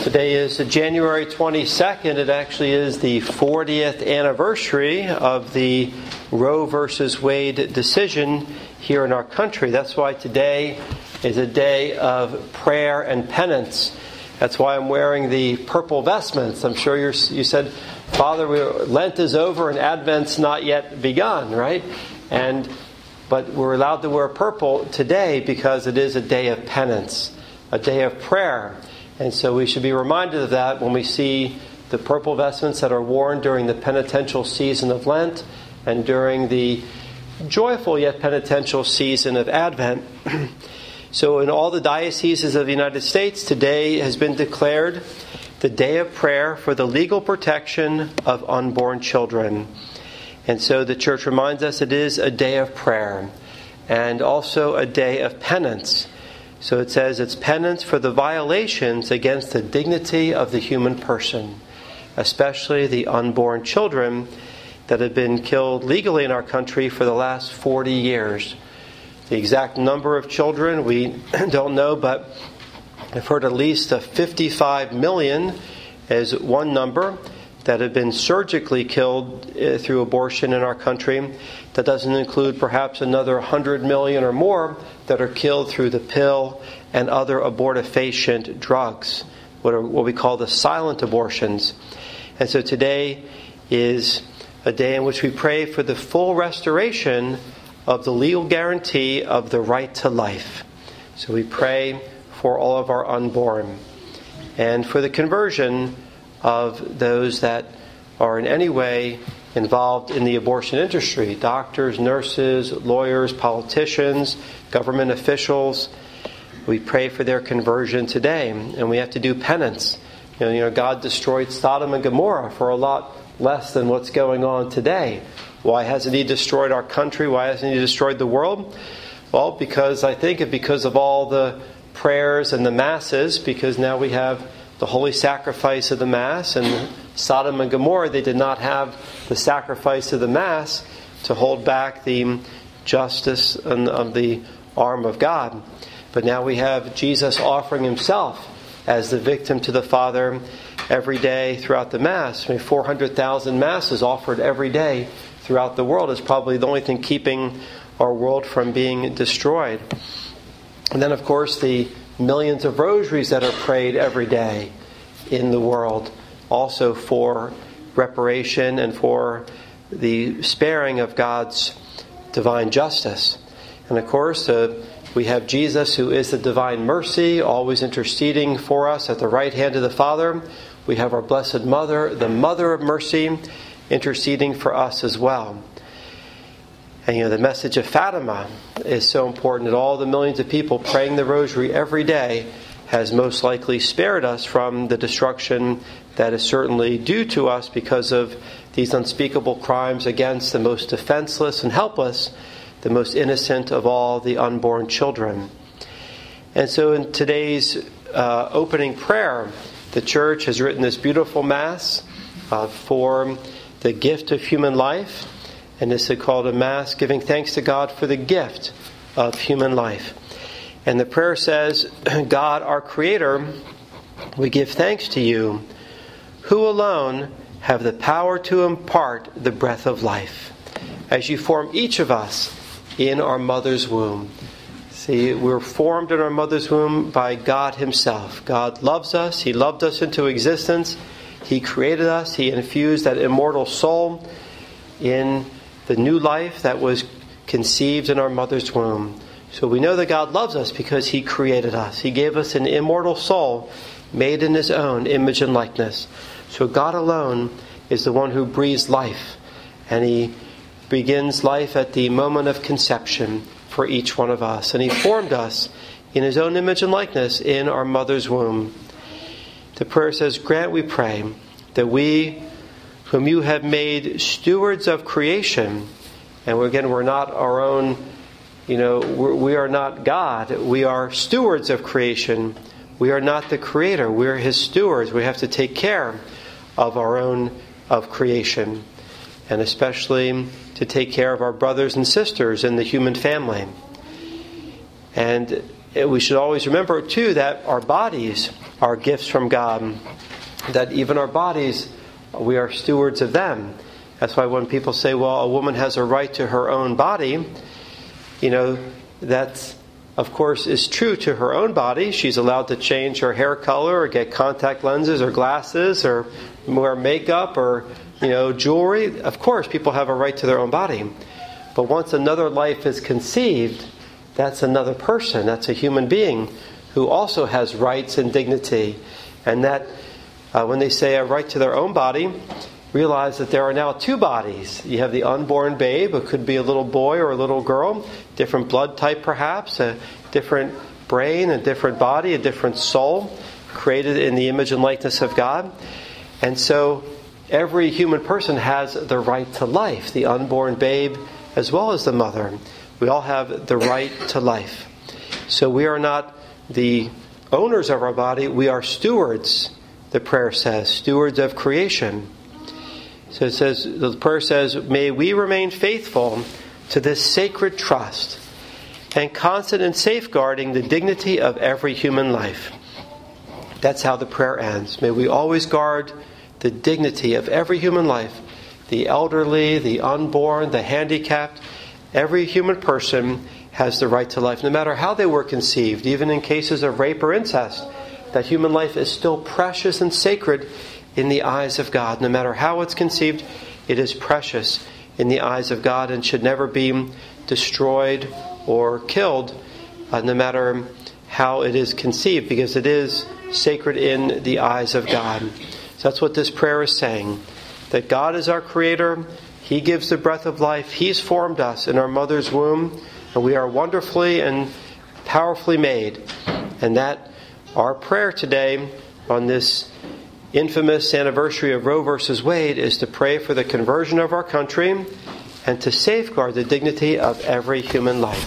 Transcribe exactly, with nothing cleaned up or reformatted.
Today is January twenty-second. It actually is the fortieth anniversary of the Roe versus Wade decision here in our country. That's why today is a day of prayer and penance. That's why I'm wearing the purple vestments. I'm sure you're, you said, Father, we, Lent is over and Advent's not yet begun, right? And but we're allowed to wear purple today because it is a day of penance, a day of prayer. And so we should be reminded of that when we see the purple vestments that are worn during the penitential season of Lent and during the joyful yet penitential season of Advent. So in all the dioceses of the United States, today has been declared the day of prayer for the legal protection of unborn children. And so the Church reminds us it is a day of prayer and also a day of penance. So it says it's penance for the violations against the dignity of the human person, especially the unborn children that have been killed legally in our country for the last forty years. The exact number of children we don't know, but I've heard at least a fifty-five million is one number that have been surgically killed through abortion in our country. That doesn't include perhaps another one hundred million or more that are killed through the pill and other abortifacient drugs, what are what we call the silent abortions. And so today is a day in which we pray for the full restoration of the legal guarantee of the right to life. So we pray for all of our unborn and for the conversion of those that are in any way involved in the abortion industry, doctors, nurses, lawyers, politicians, government officials. We pray for their conversion today, and we have to do penance. You know, you know, God destroyed Sodom and Gomorrah for a lot less than what's going on today. Why hasn't He destroyed our country? Why hasn't He destroyed the world? Well, because I think it because of all the prayers and the masses, because now we have the holy sacrifice of the Mass, and Sodom and Gomorrah, they did not have the sacrifice of the Mass to hold back the justice of the arm of God. But now we have Jesus offering Himself as the victim to the Father every day throughout the Mass. I mean, four hundred thousand Masses offered every day throughout the world is probably the only thing keeping our world from being destroyed. And then, of course, the millions of rosaries that are prayed every day in the world, also for reparation and for the sparing of God's divine justice. And of course, uh, we have Jesus, who is the divine mercy, always interceding for us at the right hand of the Father. We have our Blessed Mother, the Mother of Mercy, interceding for us as well. And you know, the message of Fatima is so important that all the millions of people praying the rosary every day has most likely spared us from the destruction that is certainly due to us because of these unspeakable crimes against the most defenseless and helpless, the most innocent of all the unborn children. And so in today's uh, opening prayer, the Church has written this beautiful Mass uh, for the gift of human life. And this is called a Mass giving thanks to God for the gift of human life. And the prayer says, God, our Creator, we give thanks to You, who alone have the power to impart the breath of life, as You form each of us in our mother's womb. See, we're formed in our mother's womb by God Himself. God loves us. He loved us into existence. He created us. He infused that immortal soul in the new life that was conceived in our mother's womb. So we know that God loves us because He created us. He gave us an immortal soul made in His own image and likeness. So God alone is the one who breathes life. And He begins life at the moment of conception for each one of us. And He formed us in His own image and likeness in our mother's womb. The prayer says, grant, we pray, that we, whom You have made stewards of creation, and again, we're not our own, you know, we're, we are not God. We are stewards of creation. We are not the Creator. We're His stewards. We have to take care of our own, of creation, and especially to take care of our brothers and sisters in the human family. And we should always remember, too, that our bodies are gifts from God, that even our bodies, we are stewards of them. That's why when people say, well, a woman has a right to her own body, you know, that, of course, is true to her own body. She's allowed to change her hair color or get contact lenses or glasses or wear makeup or, you know, jewelry. Of course, people have a right to their own body. But once another life is conceived, that's another person. That's a human being who also has rights and dignity. And that uh, when they say a right to their own body, realize that there are now two bodies. You have the unborn babe, it could be a little boy or a little girl, different blood type perhaps, a different brain, a different body, a different soul, created in the image and likeness of God. And so every human person has the right to life, the unborn babe as well as the mother. We all have the right to life. So we are not the owners of our body, we are stewards, the prayer says, stewards of creation. So it says, the prayer says, may we remain faithful to this sacred trust and constant in safeguarding the dignity of every human life. That's how the prayer ends. May we always guard the dignity of every human life, the elderly, the unborn, the handicapped. Every human person has the right to life, no matter how they were conceived, even in cases of rape or incest. That human life is still precious and sacred in the eyes of God. No matter how it's conceived, it is precious in the eyes of God and should never be destroyed or killed, uh, no matter how it is conceived, because it is sacred in the eyes of God. So that's what this prayer is saying, that God is our Creator. He gives the breath of life. He's formed us in our mother's womb, and we are wonderfully and powerfully made. And that our prayer today on this infamous anniversary of Roe versus Wade is to pray for the conversion of our country and to safeguard the dignity of every human life.